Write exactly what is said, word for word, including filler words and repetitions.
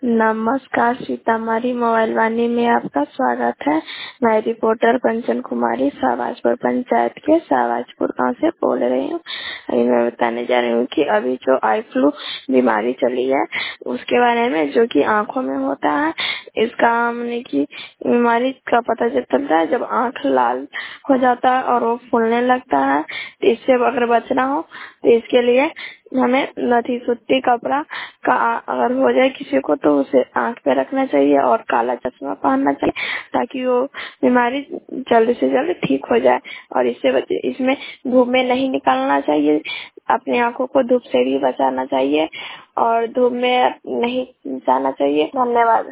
नमस्कार, सीतामढ़ी मोबाइल वाणी में आपका स्वागत है। मैं रिपोर्टर कंचन कुमारी शाहबाजपुर पंचायत के शाहबाजपुर गांव से बोल रही हूँ। अभी मैं बताने जा रही हूँ कि अभी जो आई फ्लू बीमारी चली है उसके बारे में, जो कि आंखों में होता है। इसका हमने की बीमारी का पता जब चलता है जब आंख लाल हो जाता है और वो फूलने लगता है। तो इससे अगर बचना हो तो इसके लिए हमें नथी सूती कपड़ा का अगर हो जाए किसी को तो उसे आंख पे रखना चाहिए और काला चश्मा पहनना चाहिए, ताकि वो बीमारी जल्द से जल्द ठीक हो जाए। और इससे बचे, इसमें धूप में नहीं निकालना चाहिए, अपनी आंखों को धूप से भी बचाना चाहिए और धूप में नहीं जाना चाहिए। धन्यवाद।